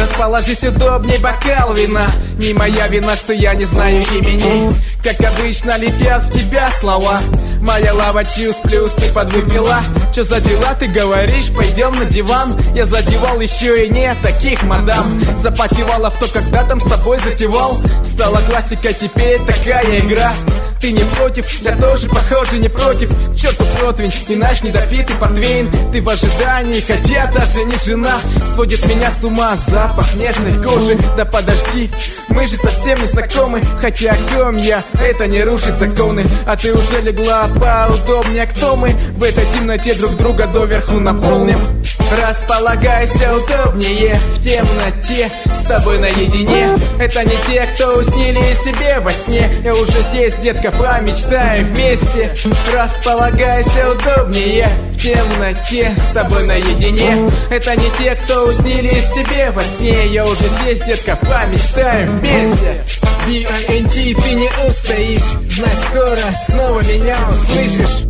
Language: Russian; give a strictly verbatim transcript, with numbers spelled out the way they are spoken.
Расположись удобней, бокал вина. Не моя вина, что я не знаю имени. Как обычно летят в тебя слова. Моя лава чьюс плюс, ты подвыпила. Чё за дела, ты говоришь, пойдем на диван. Я задевал еще и не таких мадам. Запотевала в то, когда там с тобой затевал. Стала классика, теперь такая игра. Ты не против, я тоже, похоже, не против. Чертов противень и наш недопитый портвейн. Ты в ожидании, хотя даже не жена. Сводит меня с ума запах нежной кожи. Да подожди, мы же совсем не знакомы. Хотя о ком я, это не рушит законы. А ты уже легла поудобнее, кто мы? В этой темноте друг друга доверху наполним. Располагайся удобнее в темноте, с тобой наедине. Это не те, кто уснили себе во сне. Я уже здесь, детка, помечтаем вместе. Располагайся удобнее в темноте, с тобой наедине. Это не те, кто уснили себе во сне. Я уже здесь, детка, помечтаем вместе. би ай эн ти, ты не устоишь. Знай, скоро снова меня услышишь.